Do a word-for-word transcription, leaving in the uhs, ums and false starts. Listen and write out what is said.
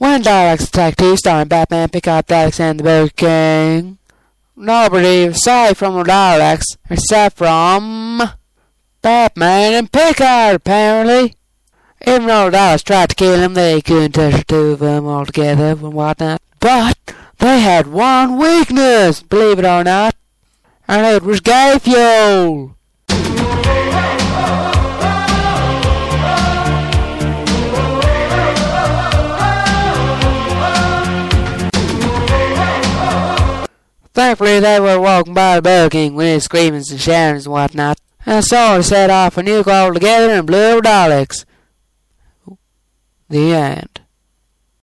When Daleks attack two Star and Batman pick up Daleks and the Burger King, nobody was safe from the Daleks except from Batman and Picard, apparently. Even though the Daleks tried to kill him, they couldn't touch the two of them all together and whatnot. But they had one weakness, believe it or not, and it was gay fuel. Thankfully, they were walking by the Burger King with his screamings and shoutings and whatnot, and so they set off a nuke altogether and blew up Daleks. The end.